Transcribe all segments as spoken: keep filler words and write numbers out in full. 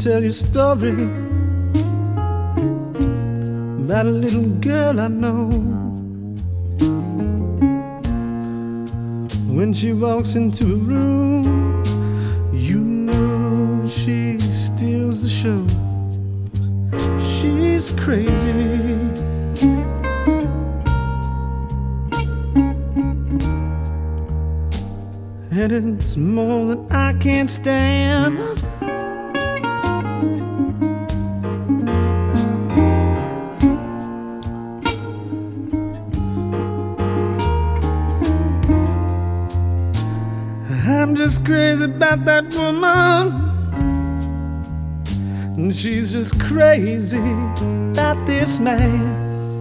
tell you a story about a little girl I know. When she walks into a room, you know she steals the show. She's crazy. And it's more than I can stand. I'm just crazy about that woman, and she's just crazy about this man.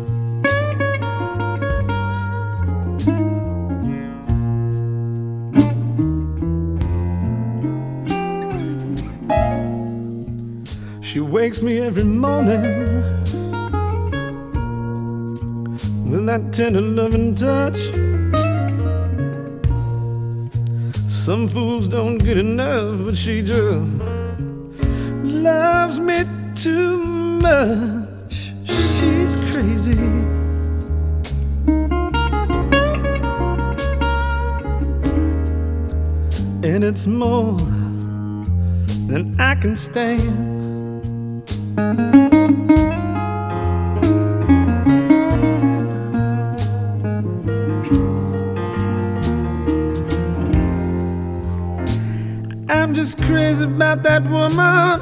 She wakes me every morning with that tender loving touch. Some fools don't get enough, but she just loves me too much. She's crazy. And it's more than I can stand. I'm just crazy about that woman,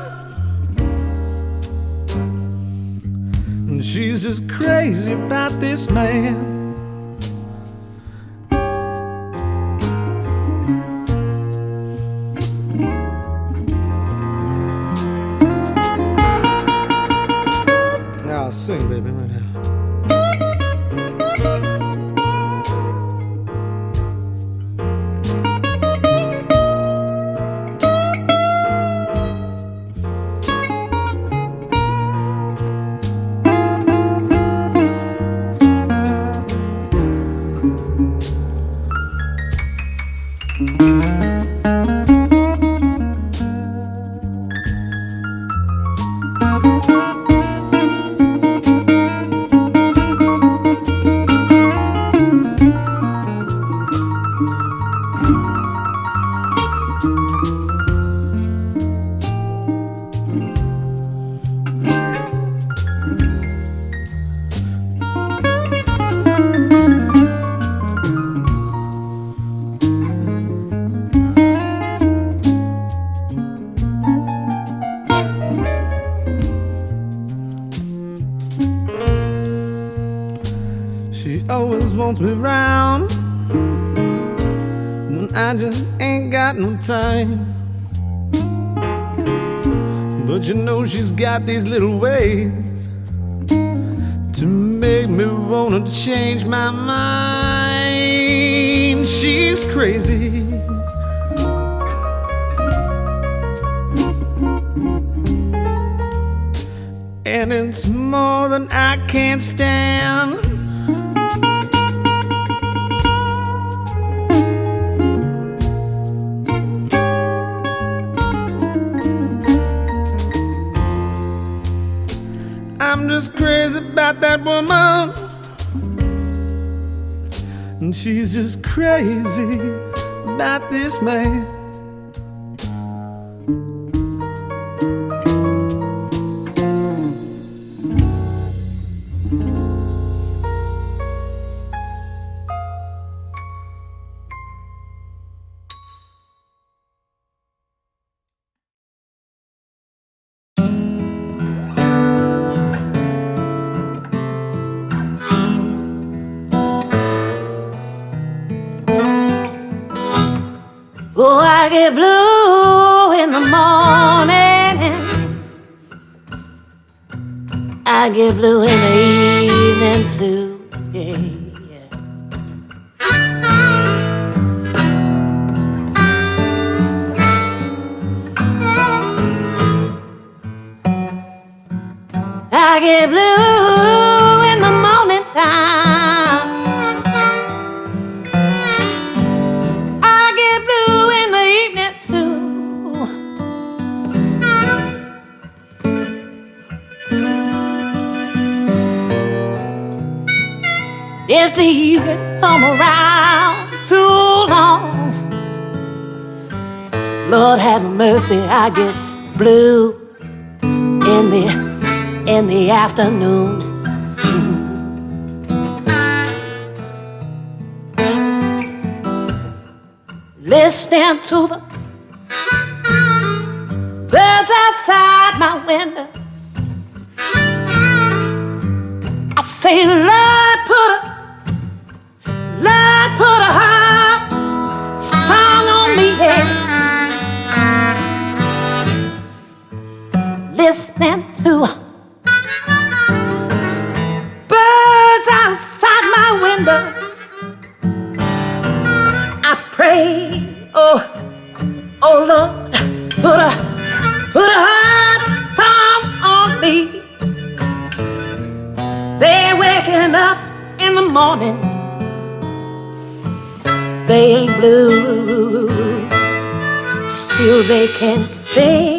and she's just crazy about this man. Now sing, baby, right now. She always wants me round when I just ain't got no time. But you know she's got these little ways to make me wanna change my mind. She's crazy. And it's more than I can stand. I'm just crazy about that woman, and she's just crazy about this man. Oh, I get blue in the morning, I get blue in the evening too, yeah, yeah. I get blue in the morning time, I get blue in the evening too. if the evening come around too long. Lord have mercy, I get blue in the in the afternoon. Listening to the birds outside my window, I say, Lord, put a, Lord, put a heart song on me, yeah. Listening to birds outside my window, I pray, oh, oh Lord, put a, put a heart song on me. They're waking up in the morning, they ain't blue, still they can sing.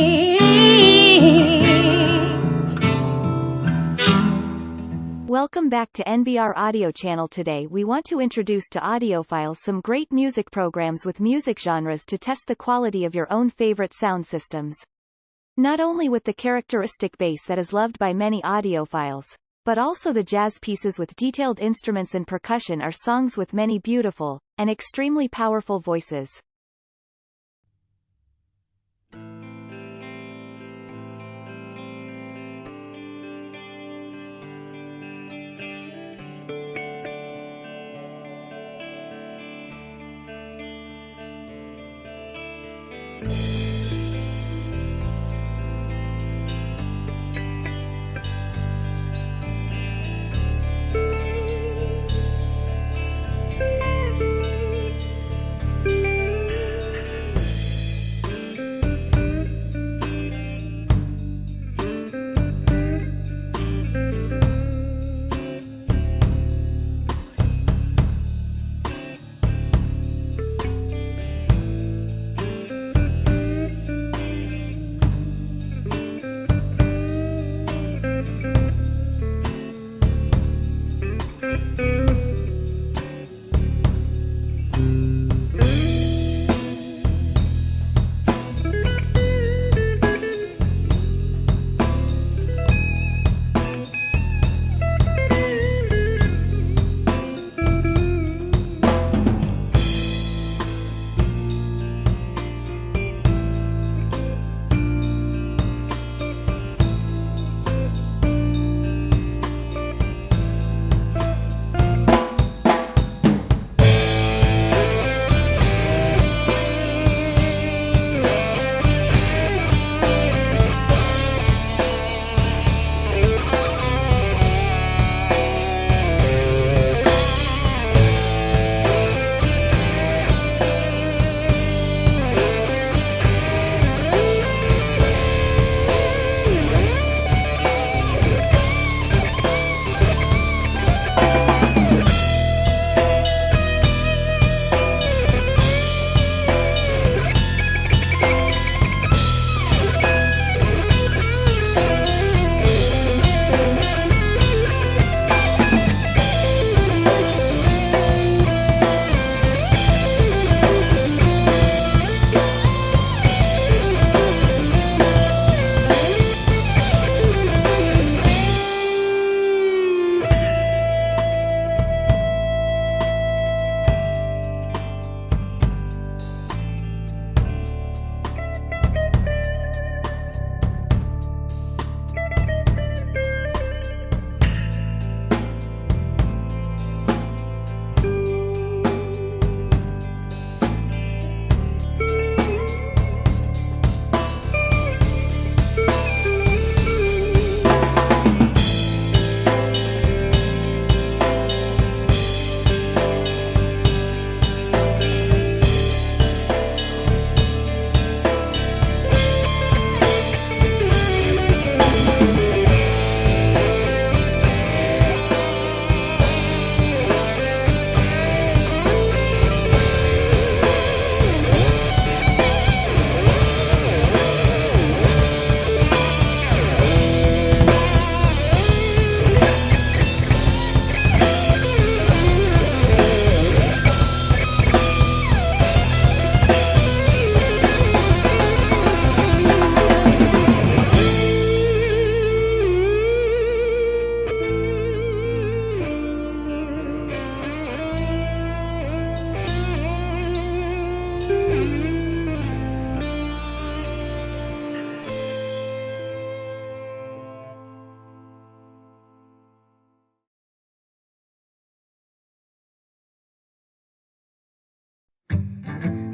Welcome back to N B R Audio Channel. Today we want to introduce to audiophiles some great music programs with music genres to test the quality of your own favorite sound systems. Not only with the characteristic bass that is loved by many audiophiles, but also the jazz pieces with detailed instruments and percussion are songs with many beautiful and extremely powerful voices.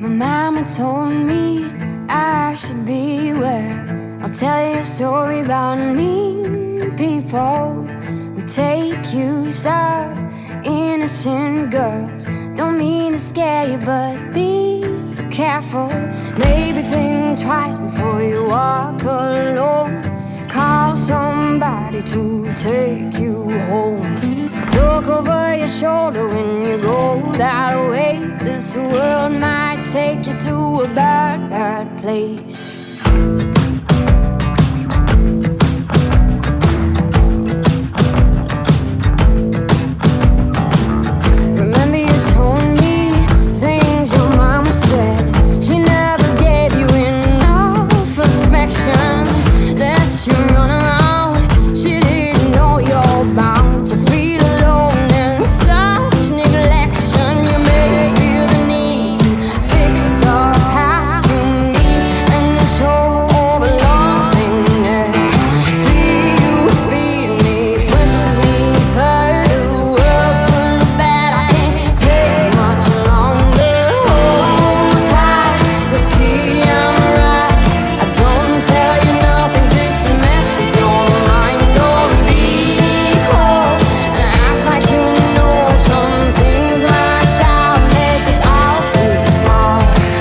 My mama told me I should beware. I'll tell you a story about mean people who take use of innocent girls. Don't mean to scare you, but be careful. Maybe think twice before you walk alone. Call somebody to take you home. Look over your shoulder when you go that way. This world might take you to a bad, bad place. Remember you told me things your mama said. She never gave you enough affection. Let you run around. She didn't know you're bound to feel alone and such neglection. You may feel the need to fix the past you need and show belongingness. Feel you feed me, pushes me further. World full of bad, I can't take much longer. Hold tight, you'll see I'm right. I don't tell you nothing just to mess with your mind. Don't be cold and act like you know some things my child make us all feel small.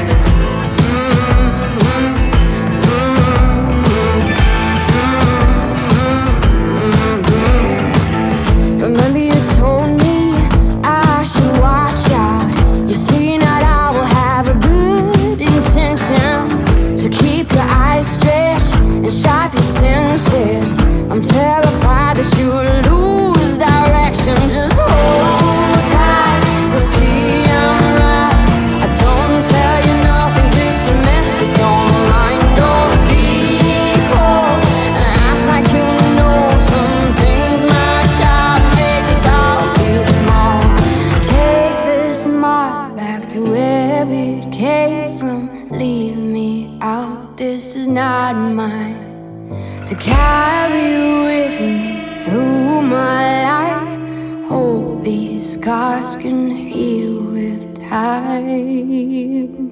Remember you told me I should watch out. You see not I will have a good intentions. So keep your eyes stretched and sharp your senses. I'm terrified that you'll lose direction. Just hold tight, you'll see I'm right. I don't tell you nothing just to mess with your mind. Don't be cold and act like you know some things my child make us all feel small. Take this mark back to where it came from. Leave me out, this is not mine. To carry with me through my life. Hope these scars can heal with time.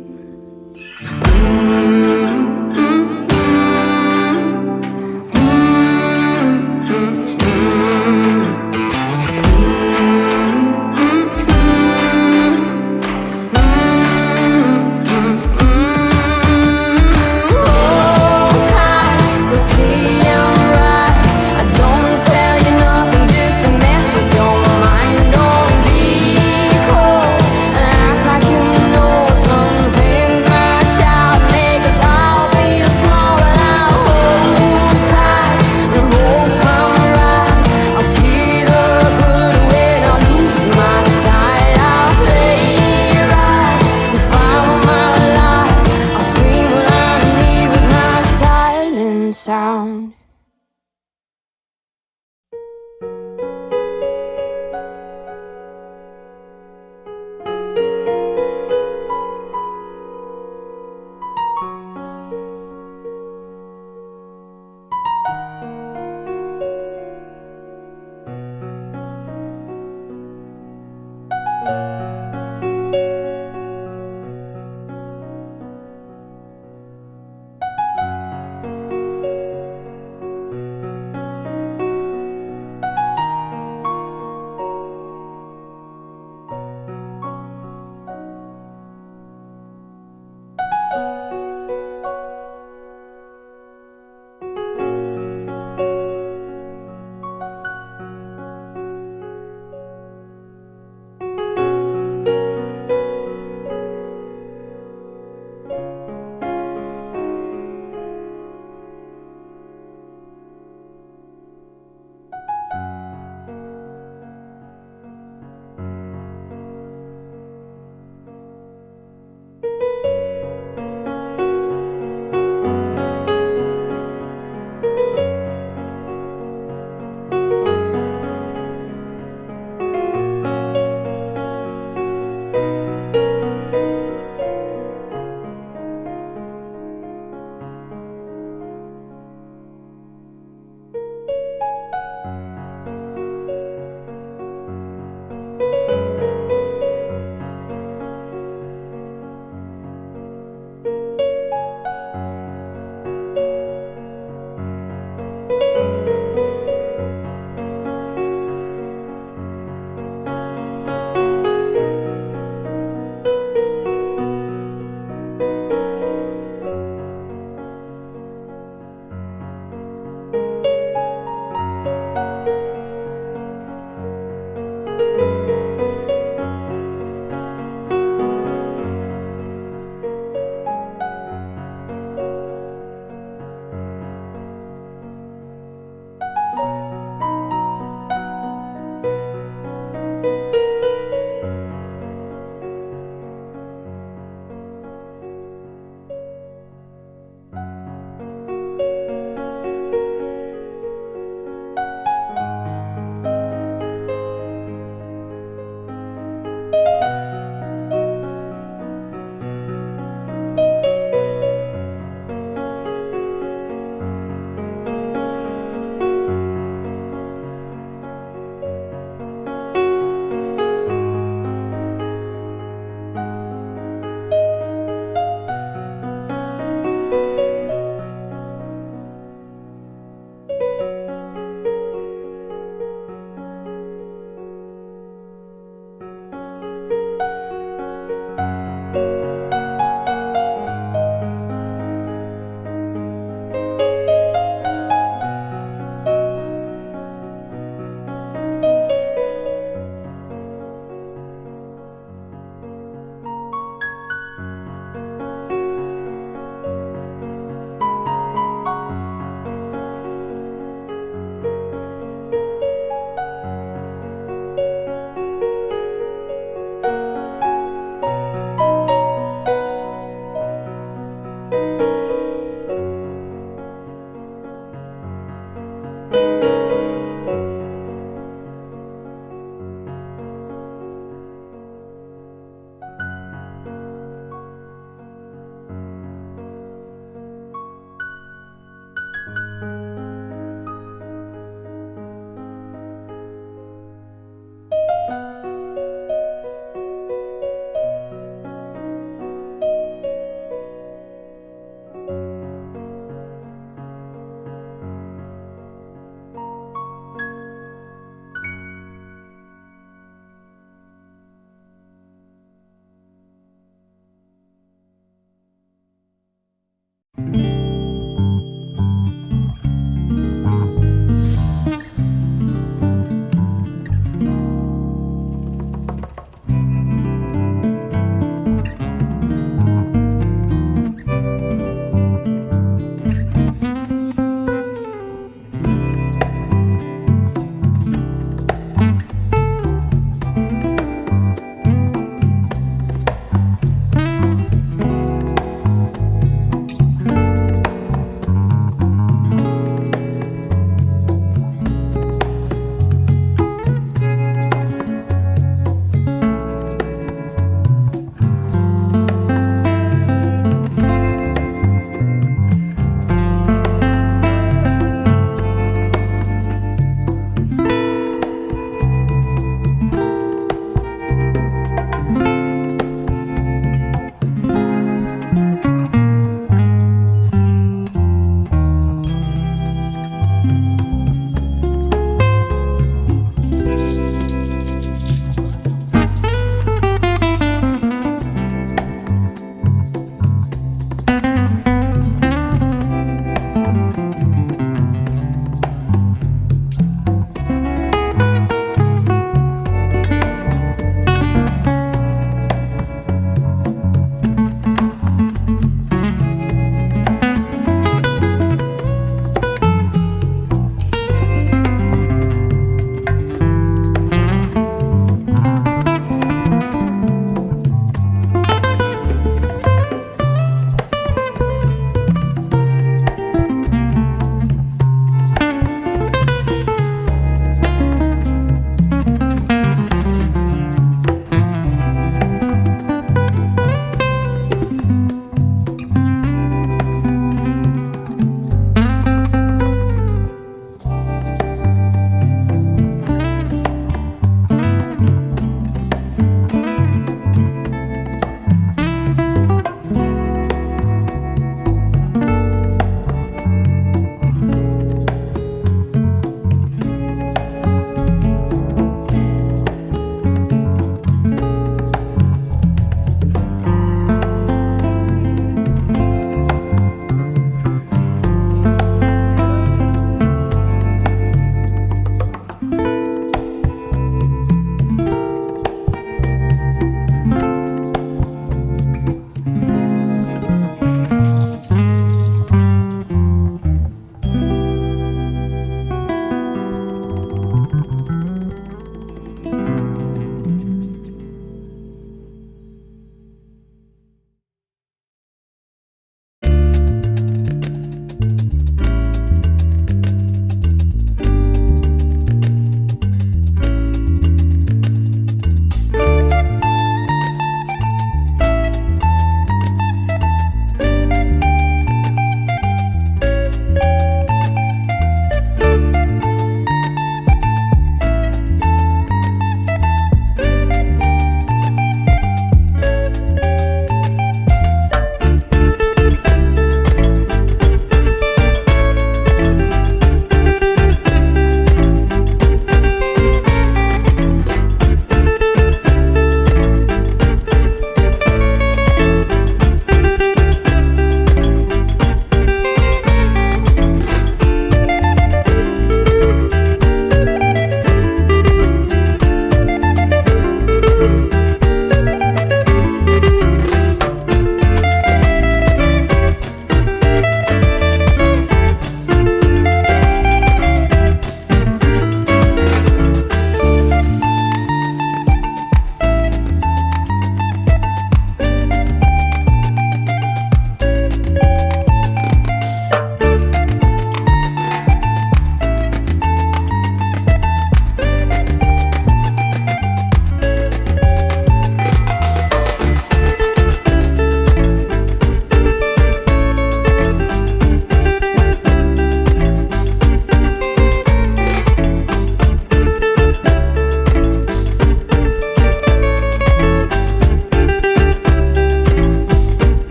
Hold tight, you'll see I'm right. I don't tell you nothing just to mess with your mind. Don't be cold and act like you know some things my child make us all feel small. And I'll hold tight and hope I'm right. I'll see the good when I lose my sight. I'll play right and follow my life. I'll scream what I need with my silent sound.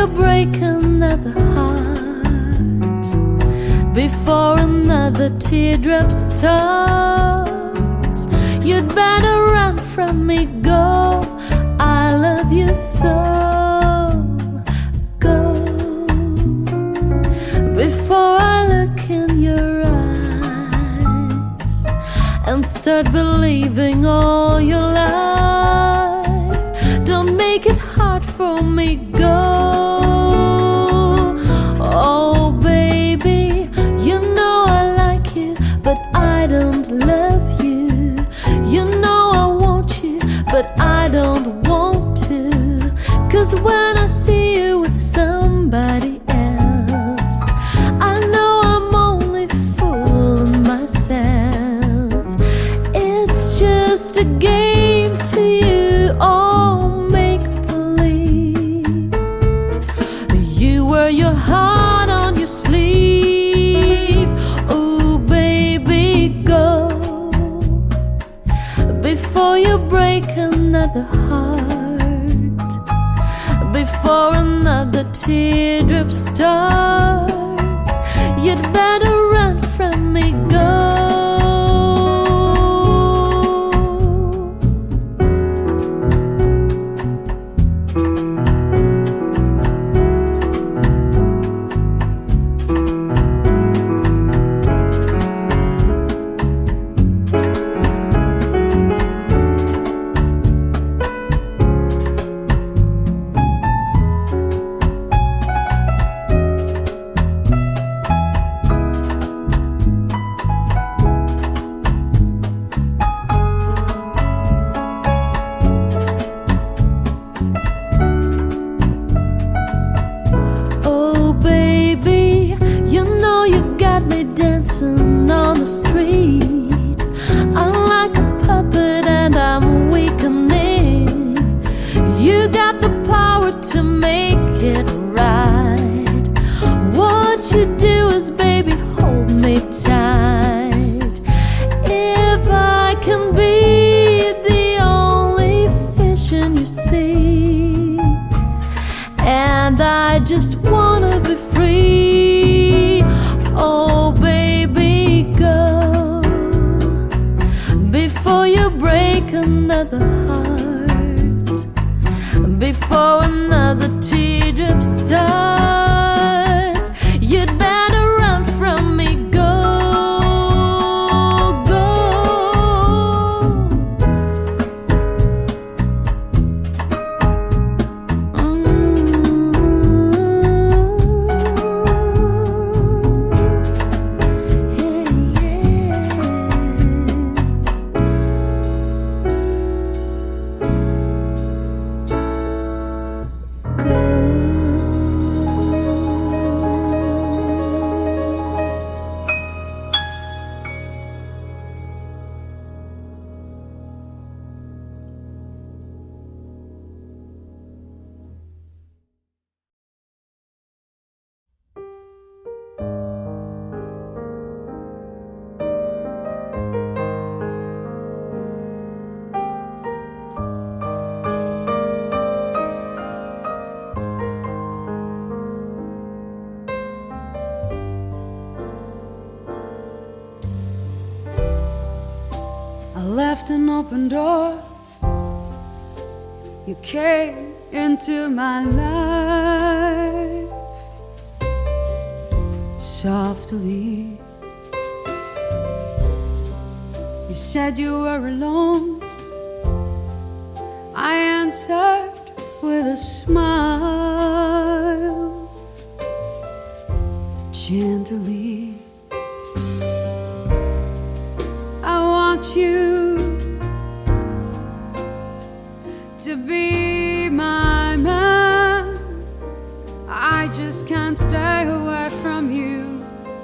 you break another heart, before another teardrop starts, you'd better run from me, go, I love you so. Go, before I look in your eyes and start believing all your life. Don't make it hard for me, go. Oh baby, you know I like you, but I don't love you. You know I want you, but I don't want to. Cause when I see you with somebody else, I know I'm only fooling myself. It's just a game to you, all make believe. You wear your heart on your sleeve. Oh baby, go, before you break another heart, before another teardrop starts, you'd better run from me, go. Dancing on the street, I'm like a puppet and I'm weakening. You got the power to make it right. What you do is, baby, hold me tight. If I can be the only fish in your sea, and I just wanna be free. Oh baby, go, before you break another heart, before another teardrop starts, you'd better run from me, go, go. Left an open door, you came into my life softly. You said you were alone, I answered with a smile. Gently, I want you to be my man. I just can't stay away from you.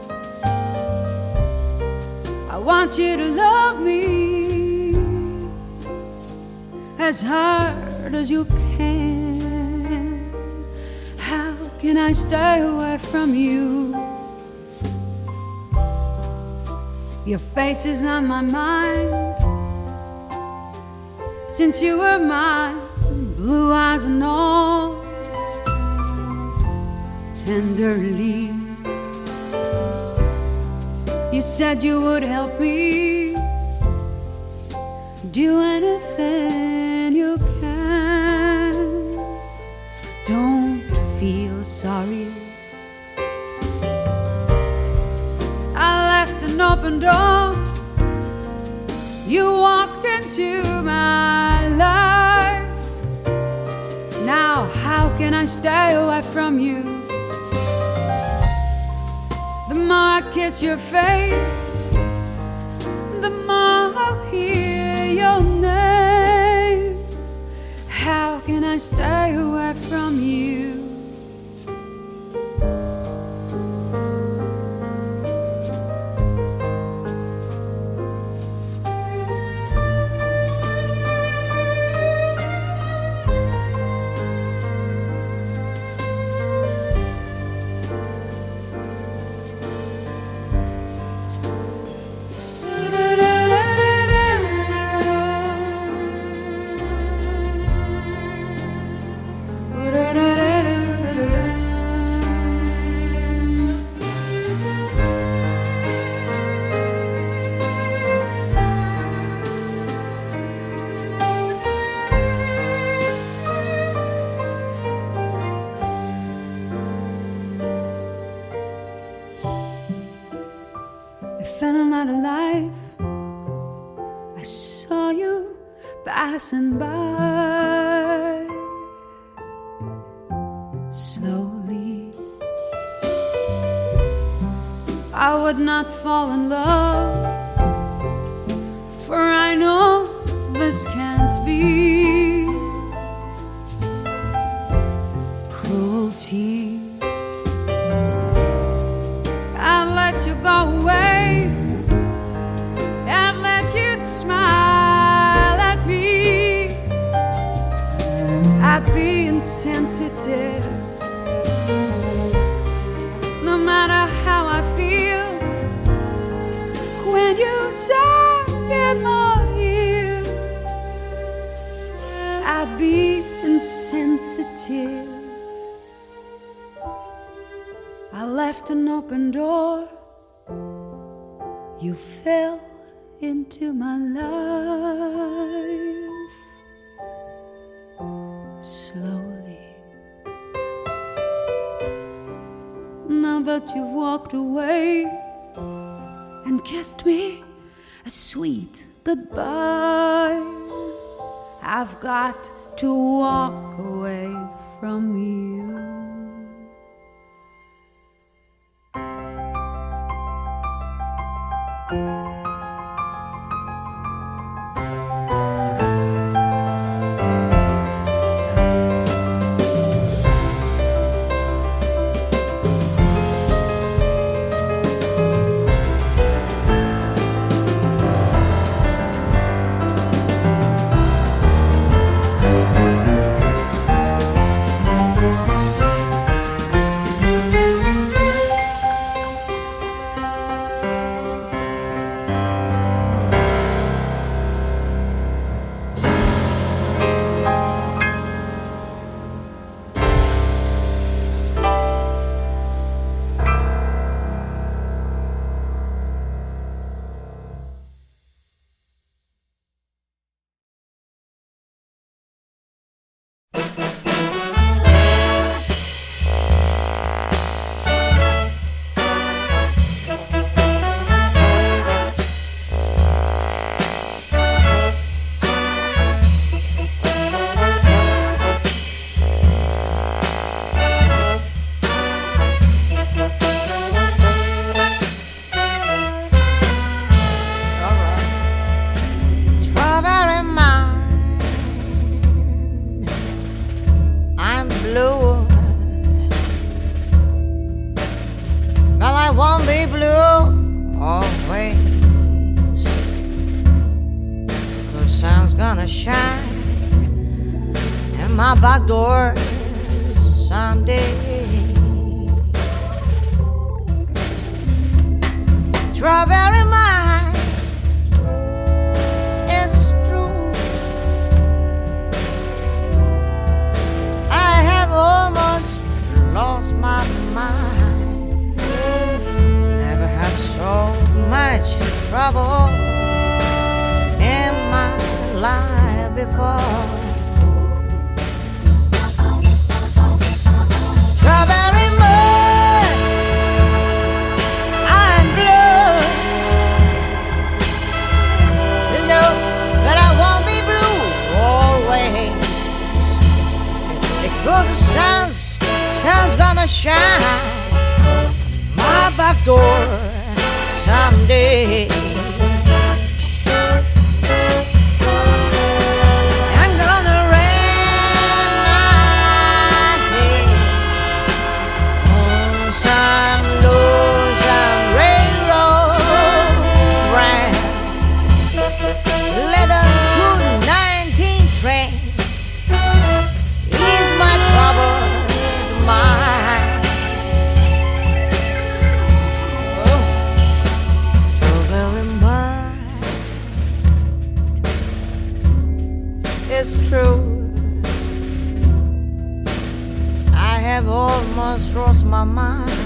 I want you to love me as hard as you can. How can I stay away from you? Your face is on my mind since you were mine, blue eyes and all. tenderly. You said you would help me do anything you can. Don't feel sorry. I left an open door. You walked into my life. Now how can I stay away from you? The more I kiss your face, the more I'll hear your name. How can I stay away from you? Passing by slowly. I would not fall in love, for I know this can't be. Cruelty. I'll let you go away and let you smile. I'd be insensitive, no matter how I feel. When you talk in my ear, I'd be insensitive. I left an open door. You fell into my life. Slowly. Now that you've walked away and kissed me a sweet goodbye, I've got to walk away from you. Strawberry mine, it's true. I have almost lost my mind. life before. Strawberry mud, I'm blue. You know that I won't be blue always. Because the sun's, sun's gonna shine my back door someday. I'm gonna rent my head on some lonesome railroad track. Let the two nineteen train ease my troubled mind. Oh, troubled mind. It's true, I have almost lost my mind.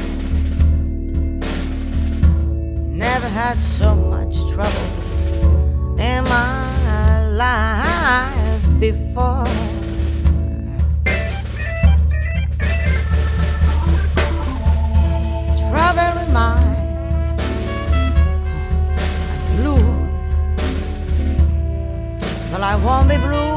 Never had so much trouble in my life before. Strawberry mind, I'm blue, but I won't be blue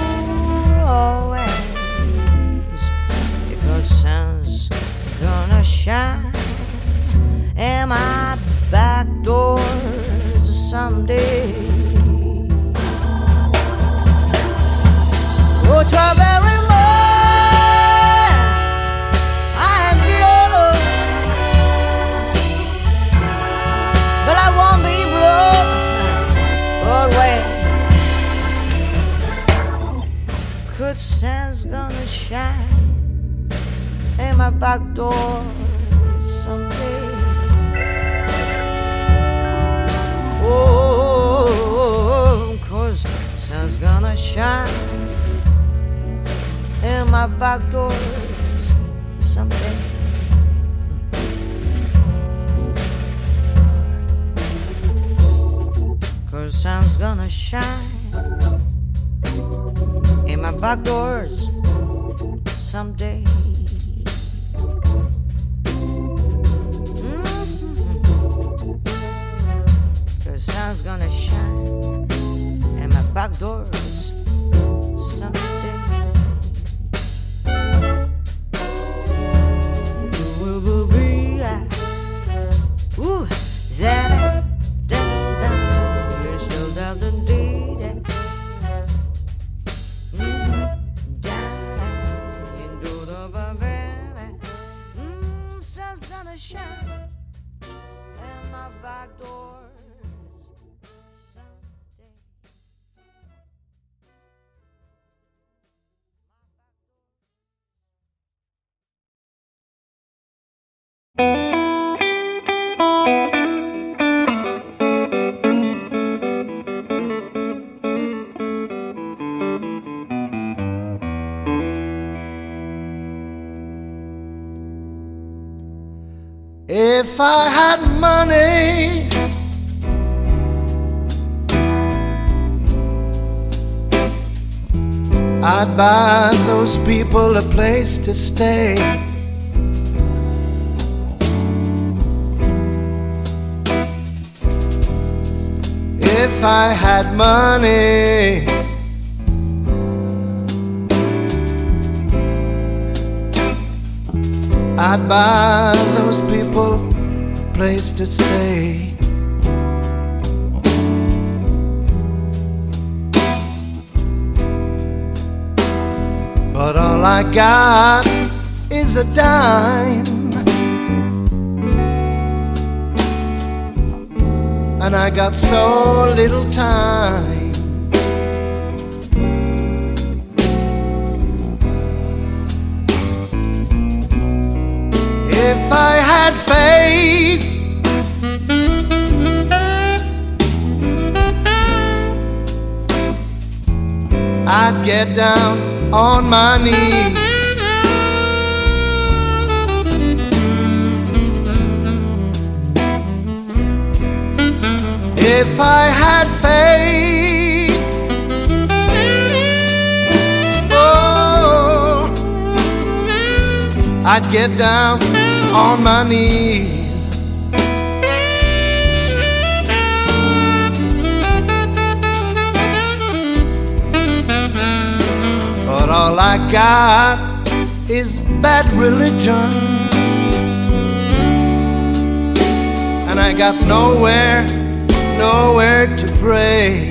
always, because sun's gonna shine in my back doors someday. Oh, strawberry mud, I'm blue, but I won't be blue always. Good sun's gonna shine in my back door someday. Oh, 'cause sun's gonna shine in my back doors someday. 'Cause sun's gonna shine in my back doors someday. Sun's gonna shine in my back doors someday. Ooh, ooh, ooh, ooh, that, da, da, you still down the deed. Sun's gonna shine in my back door. If I had money, I'd buy those people a place to stay. If I had money, I'd buy those people a place to stay. But all I got is a dime, and I got so little time. If I had faith, I'd get down on my knees. If I had faith, I'd get down on my knees. But all I got is bad religion, and I got nowhere, nowhere to pray.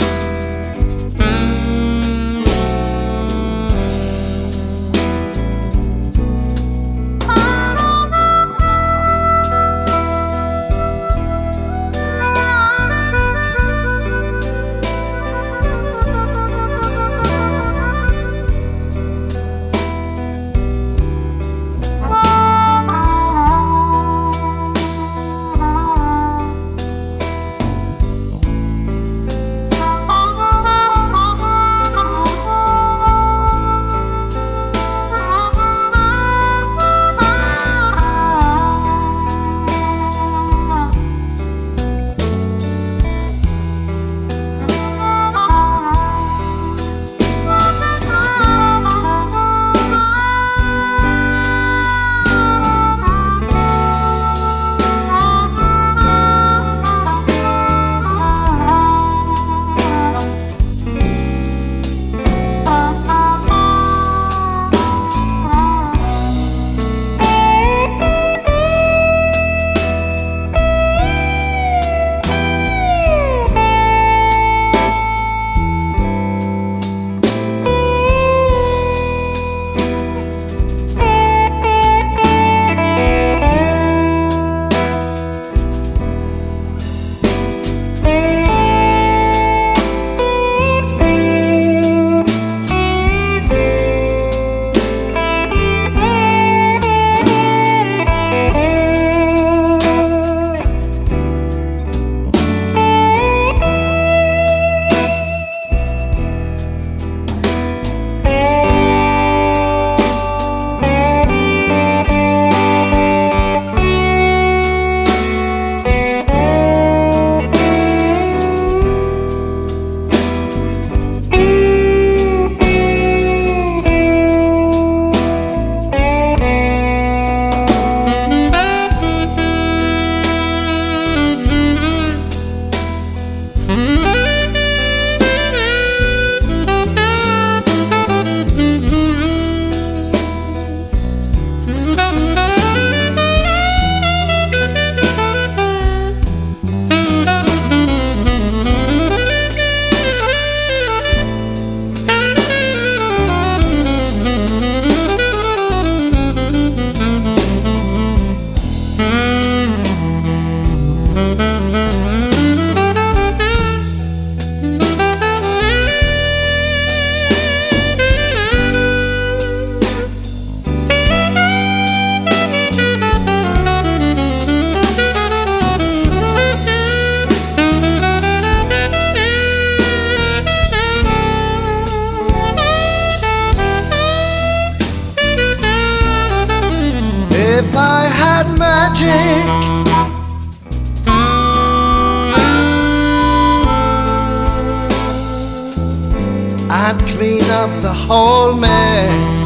If I had magic, I'd clean up the whole mess.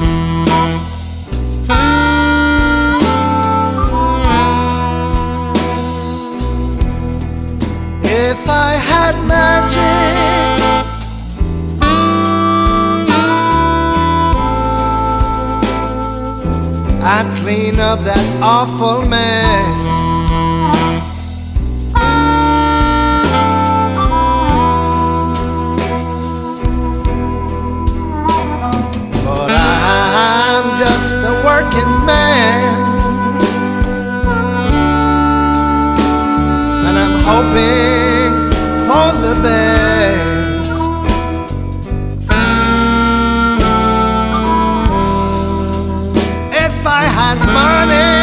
If I had magic, I'd clean up that awful mess. But I'm just a working man, and I'm hoping for the best. If I had money,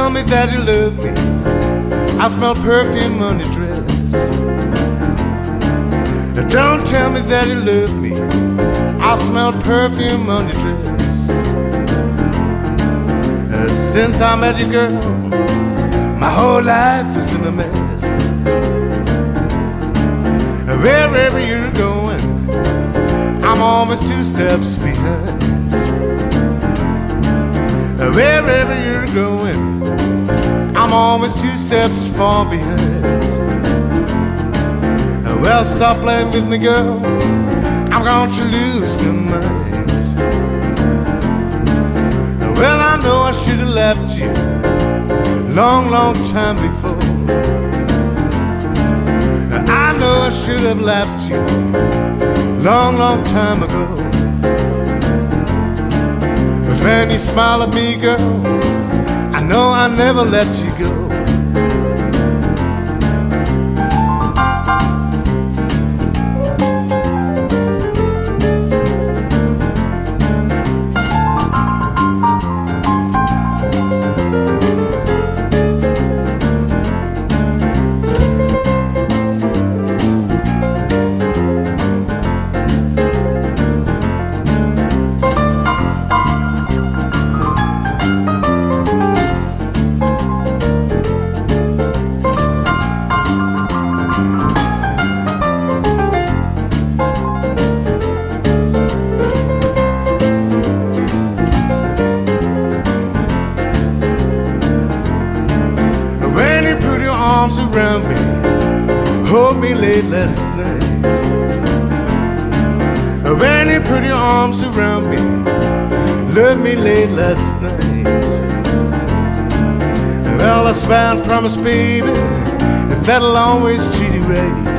tell me that you love me. I smell perfume on your dress. Don't tell me that you love me. I smell perfume on your dress. Uh, since I met you, girl, my whole life is in a mess. Uh, wherever you're going, I'm always two steps behind. Uh, wherever you're going, I'm always two steps far behind. Uh, well, stop playing with me, girl. I'm going to lose my mind. Uh, well, I know I should have left you long, long time before. Uh, I know I should have left you long, long time ago. But when you smile at me, girl, I know I never let you go. Around me, hold me late last night. When you put your arms around me, love me late last night. Well, I swear and promise, baby, that I'll always treat you right.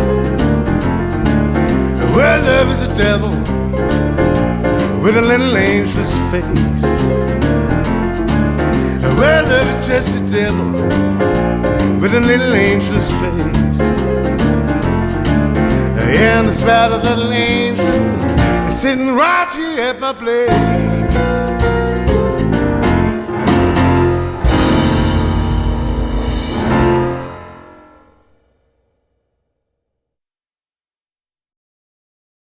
Well, love is a devil with a little angel's face. Well, love is just a devil with a little angel's face. And the spell of that little angel is sitting right here at my place.